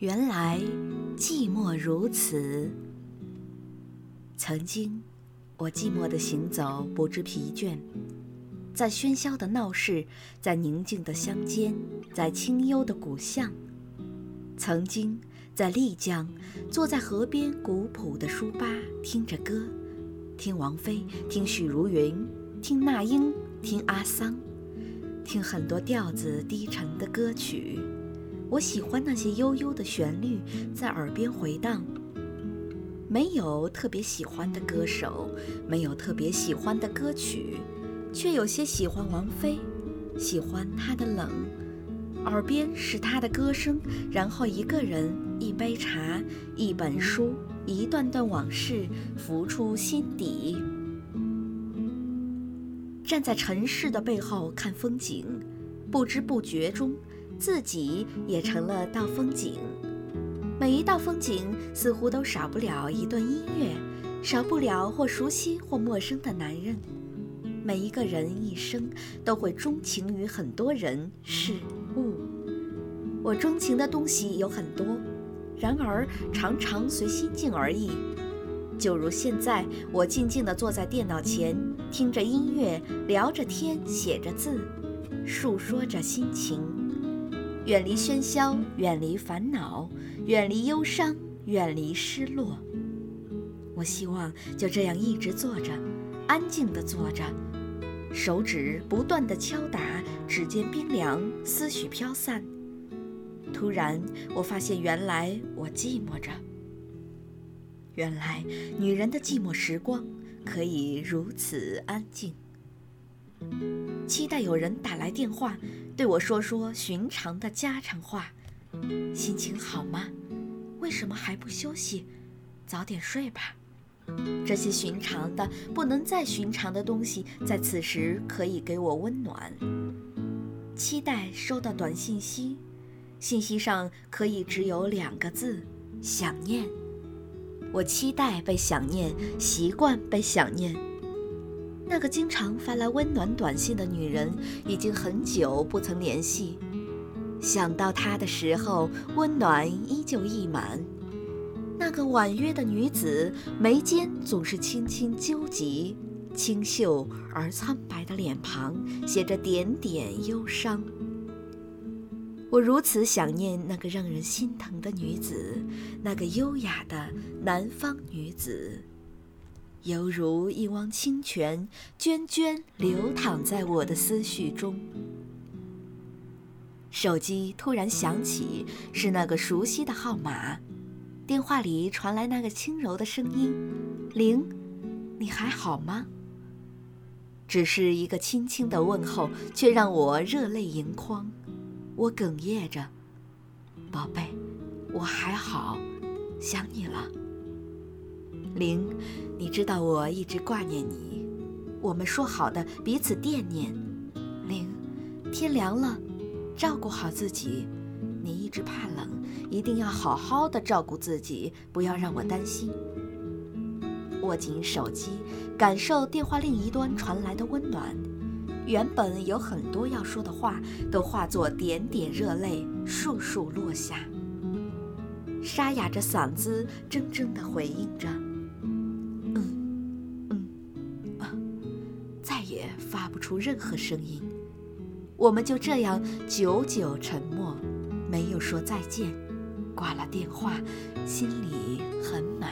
原来寂寞如此。曾经，我寂寞地行走，不知疲倦，在喧嚣的闹市，在宁静的乡间，在清幽的古巷。曾经，在丽江，坐在河边古朴的书吧，听着歌，听王菲，听许茹芸，听那英，听阿桑，听很多调子低沉的歌曲。我喜欢那些悠悠的旋律在耳边回荡。没有特别喜欢的歌手，没有特别喜欢的歌曲，却有些喜欢王菲，喜欢她的冷，耳边是她的歌声，然后一个人，一杯茶，一本书，一段段往事浮出心底。站在尘世的背后看风景，不知不觉中自己也成了道风景。每一道风景似乎都少不了一段音乐，少不了或熟悉或陌生的男人。每一个人一生都会钟情于很多人事物。我钟情的东西有很多，然而常常随心境而异。就如现在，我静静地坐在电脑前，听着音乐，聊着天，写着字，述说着心情。远离喧嚣，远离烦恼，远离忧伤，远离失落。我希望就这样一直坐着，安静地坐着，手指不断地敲打，指尖冰凉，思绪飘散。突然我发现，原来我寂寞着。原来女人的寂寞时光可以如此安静。期待有人打来电话，对我说说寻常的家常话。心情好吗？为什么还不休息？早点睡吧。这些寻常的不能再寻常的东西，在此时可以给我温暖。期待收到短信息，信息上可以只有2个字：想念。我期待被想念，习惯被想念。那个经常发来温暖短信的女人，已经很久不曾联系。想到她的时候，温暖依旧溢满。那个婉约的女子，眉间总是轻轻纠集，清秀而苍白的脸庞写着点点忧伤。我如此想念那个让人心疼的女子，那个优雅的南方女子，犹如一汪清泉，涓涓流淌在我的思绪中。手机突然响起，是那个熟悉的号码。电话里传来那个轻柔的声音：玲，你还好吗？只是一个轻轻的问候，却让我热泪盈眶。我哽咽着：宝贝，我还好，想你了。玲，你知道我一直挂念你，我们说好的彼此惦念。玲，天凉了，照顾好自己，你一直怕冷，一定要好好的照顾自己，不要让我担心。握紧手机，感受电话另一端传来的温暖。原本有很多要说的话，都化作点点热泪，簌簌落下。沙哑着嗓子，怔怔地回应着：再也发不出任何声音。我们就这样久久沉默，没有说再见。挂了电话，心里很满。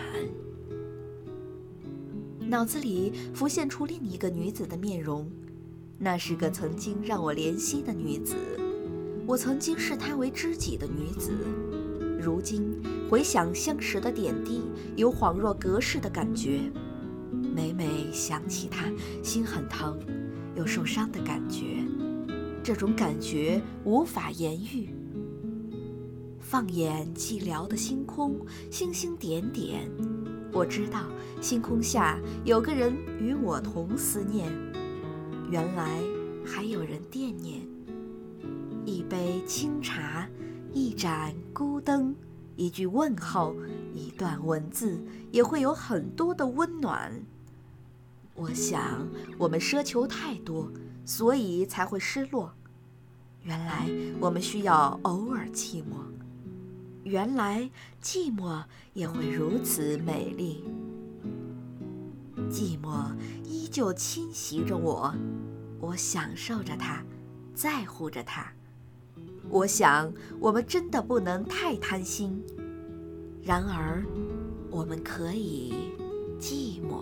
脑子里浮现出另一个女子的面容，那是个曾经让我怜惜的女子，我曾经视她为知己的女子。如今回想相识的点滴，有恍若隔世的感觉。每每想起她，心很疼，有受伤的感觉。这种感觉无法言喻。放眼寂寥的星空，星星点点，我知道星空下有个人与我同思念。原来还有人惦念。一杯清茶，一盏孤灯，一句问候，一段文字，也会有很多的温暖。我想我们奢求太多，所以才会失落。原来我们需要偶尔寂寞。 原来寂寞也会如此美丽。寂寞依旧侵袭着我，我享受着它，在乎着它。我想，我们真的不能太贪心，然而，我们可以寂寞。